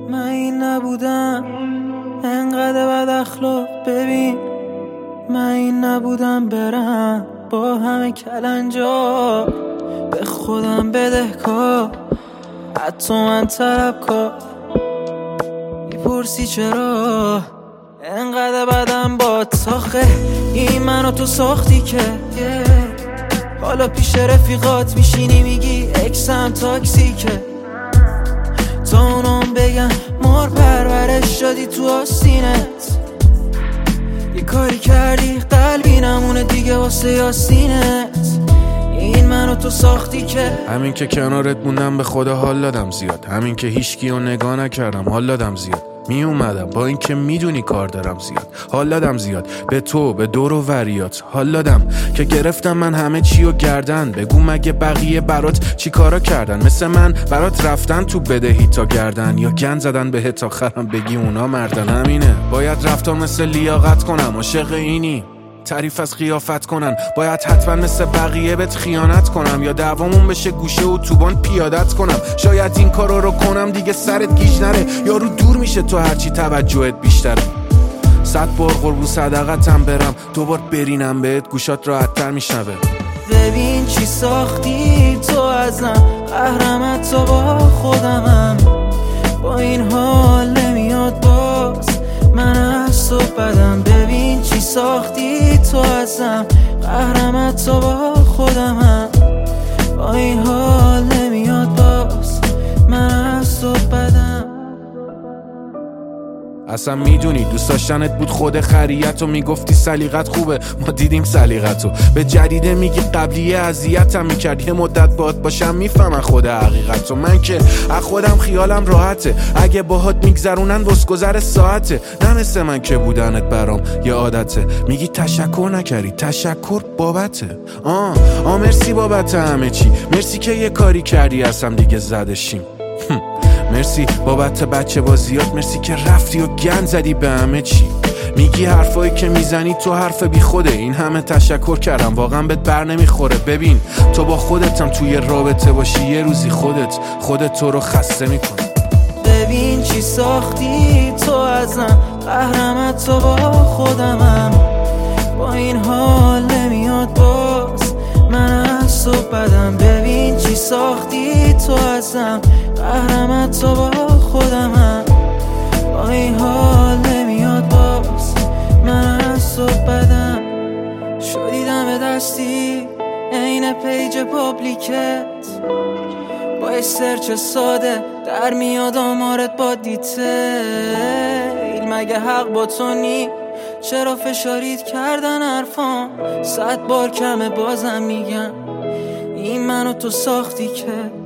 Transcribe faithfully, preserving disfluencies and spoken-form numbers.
من این نبودم انقدر بد اخلاق. ببین من این نبودم برم با همه کلنجا به خودم بدهکار، حتی من طلبکار. میپرسی چرا انقدر بدم با تاخه، این منو تو ساختی که حالا پیش رفیقات میشینی میگی اکسم تاکسیکه، تا اونام بگن مار پرورش شدی تو آستینت. یه کاری کردی قلبی نمونه دیگه واسه یاسینت، این منو تو ساختی که. همین که کنارت موندم به خدا حال دادم زیاد، همین که هیچکیو نگاه نکردم حال دادم زیاد. می اومدم با این که میدونی کار دارم زیاد، حال دادم زیاد به تو به دور و وریات. حال دادم که گرفتم من همه چیو گردن، بگو مگه بقیه برات چی کارا کردن؟ مثل من برات رفتن تو بدهی تا گردن، یا گند زدن بهت آخرم بگی اونا مردن. همینه باید رفتار مثل لیاقت کنم، عاشق اینی تعریف از قیافت کنن، باید حتما مثل بقیه بهت خیانت کنم، یا دعوامون بشه گوشه و توبان پیادت کنم. شاید این کارا رو کنم دیگه سرت گیج نره، یا رو دور میشه تو هرچی توجهت بیشتره. صد بار قربون صدقتم برم دوبار برینم بهت گوشات راحت‌تر میشنوه. ببین چی ساختی تو ازم، قهرمت تو با خودمم، با این حال نمیاد باز من از تو بدم. ببین چی ساختی تو ازم، قهرمت تو با خودمم، با این حال نمیاد باز من از تو بدم. اصلا میدونی دوست داشتنت بود خود خریت و میگفتی سلیقت خوبه، ما دیدیم سلیقتو. به جدیده میگی قبلیه اذیتم میکرد، یه مدت باهات باشم میفهمن خود حقیقتو. من که از خودم خیالم راحته، اگه باهات میگذرونن وسگذر ساعته. نه مثل من که بودنت برام یه عادته، میگی تشکر نکردی تشکر بابته. آه آه مرسی بابت همه چی، مرسی که یه کاری کردی اصلا دیگه زدشیم. مرسی بابت بچه بازیات، مرسی که رفتی و گند زدی به همه چی. میگی حرفایی که میزنی تو حرف بی خوده، این همه تشکر کردم واقعا بهت بر نمیخوره. ببین تو با خودتم توی رابطه باشی یه روزی خودت خودت تو رو خسته میکنی. ببین چی ساختی تو ازم، قهرمت تو با خودمم، با این حال نمیاد باز من از تو بدم. ببین چی ساختی تو ازم، قهرمت تو با خودمم، با این حال نمیاد باز من از تو بدم. شدی دم دستی عین پیج پابلیکت، با سرچ ساده در میاد آمارت با دیتیل. مگه حق با تو نی؟ چرا فشارید کردن حرفام؟ صد بار کمه بازم میگم این منو تو ساختی که.